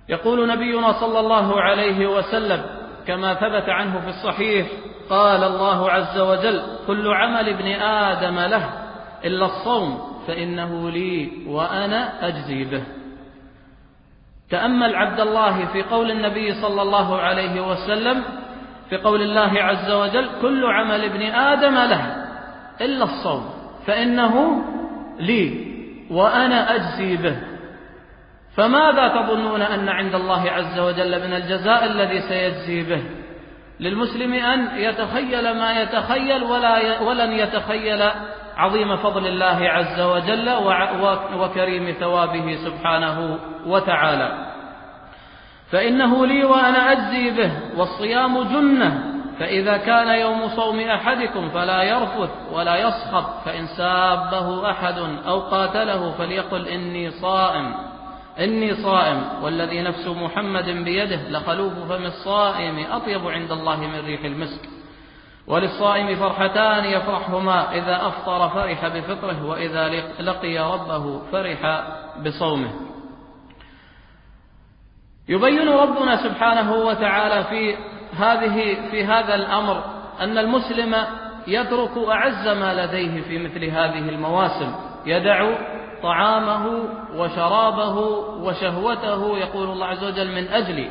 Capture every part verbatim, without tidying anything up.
يقول نبينا صلى الله عليه وسلم كما ثبت عنه في الصحيح: قال الله عز وجل: كل عمل ابن آدم له إلا الصوم فإنه لي وأنا أجزي به. تأمل عبد الله في قول النبي صلى الله عليه وسلم في قول الله عز وجل: كل عمل ابن آدم له إلا الصوم فإنه لي وأنا أجزي به. فماذا تظنون أن عند الله عز وجل من الجزاء الذي سيجزي به؟ للمسلم أن يتخيل ما يتخيل ولا ولن يتخيل عظيم فضل الله عز وجل وكريم ثوابه سبحانه وتعالى. فإنه لي وأنا أجزي به. والصيام جنة، فإذا كان يوم صوم أحدكم فلا يرفث ولا يصخب، فإن سابه أحد أو قاتله فليقل إني صائم إني صائم والذي نفس محمد بيده لخلوف فم الصائم أطيب عند الله من ريح المسك. وللصائم فرحتان يفرحهما: إذا أفطر فرح بفطره، وإذا لقي ربه فرح بصومه. يبين ربنا سبحانه وتعالى في هذه في هذا الأمر أن المسلم يترك أعز ما لديه في مثل هذه المواسم، يدع طعامه وشرابه وشهوته، يقول الله عز وجل: من أجلي،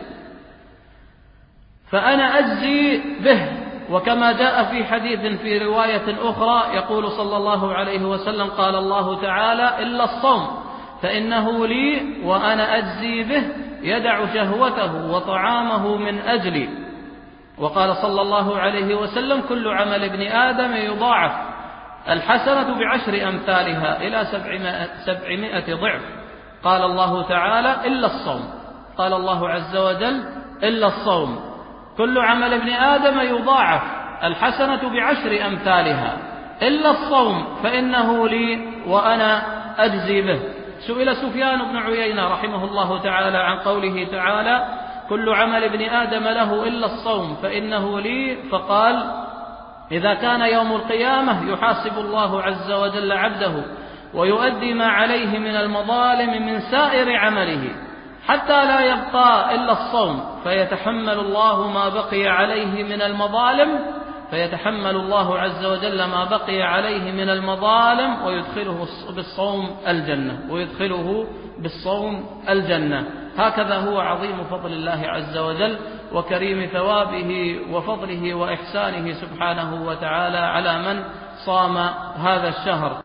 فأنا أجزي به. وكما جاء في حديث في رواية أخرى يقول صلى الله عليه وسلم: قال الله تعالى: إلا الصوم فإنه لي وأنا أجزي به، يدع شهوته وطعامه من أجلي. وقال صلى الله عليه وسلم: كل عمل ابن آدم يضاعف الحسنة بعشر أمثالها إلى سبعمائة ضعف. قال الله تعالى: إلا الصوم. قال الله عز وجل: إلا الصوم. كل عمل ابن آدم يضاعف الحسنة بعشر أمثالها إلا الصوم فإنه لي وأنا أجزي به. سئل سفيان بن عيينة رحمه الله تعالى عن قوله تعالى: كل عمل ابن آدم له إلا الصوم فإنه لي، فقال: إذا كان يوم القيامة يحاسب الله عز وجل عبده ويؤدي ما عليه من المظالم من سائر عمله حتى لا يبقى إلا الصوم، فيتحمل الله ما بقي عليه من المظالم فيتحمل الله عز وجل ما بقي عليه من المظالم ويدخله بالصوم الجنة ويدخله بالصوم الجنة. هكذا هو عظيم فضل الله عز وجل وكريم ثوابه وفضله وإحسانه سبحانه وتعالى على من صام هذا الشهر.